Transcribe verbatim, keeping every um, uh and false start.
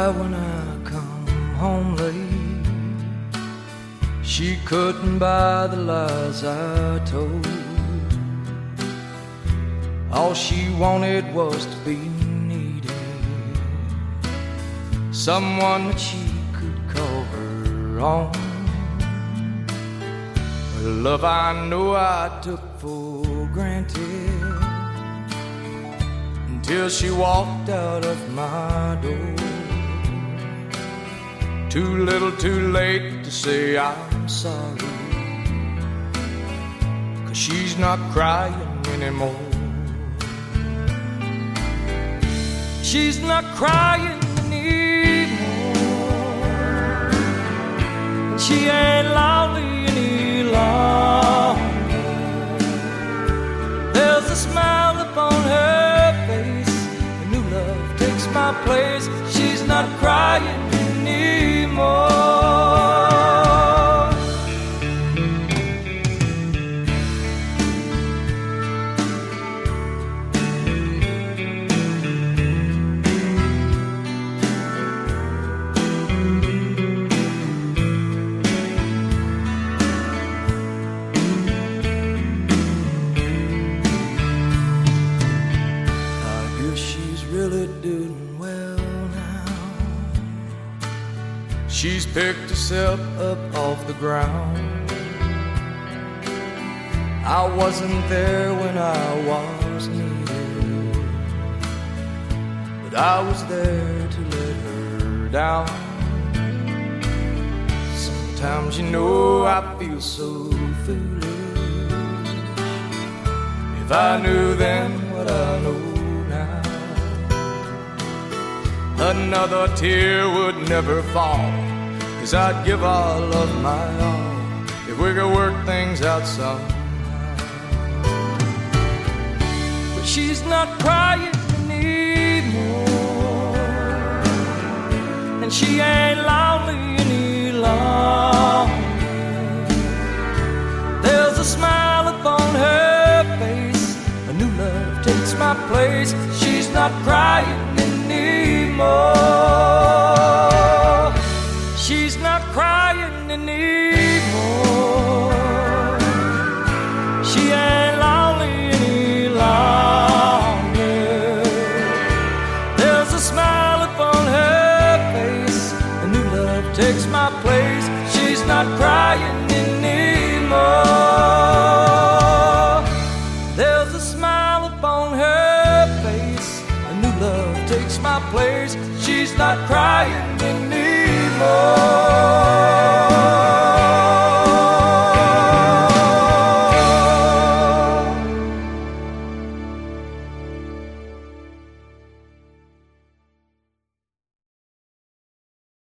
cry when I come home late. She couldn't buy the lies I told. All she wanted was to be needed, someone that she could call her own. Her love I know I took for granted, until she walked out of my door. Too little too late to say I'm sorry, 'cause she's not crying anymore. She's not crying anymore, and she ain't lonely any longer. There's a smile upon her face, a new love takes my place. She's not crying anymore. She's picked herself up off the ground. I wasn't there when I was needed, but I was there to let her down. Sometimes, you know, I feel so foolish. If I knew then what I know now, another tear would never fall, 'cause I'd give all of my all if we could work things out somehow. But she's not crying anymore, and she ain't lonely any longer. There's a smile upon her face, a new love takes my place. She's not crying anymore. She's not crying anymore. She ain't lonely any longer. There's a smile upon her face, a new love takes my place. She's not crying anymore. There's a smile upon her face, a new love takes my place. She's not crying anymore.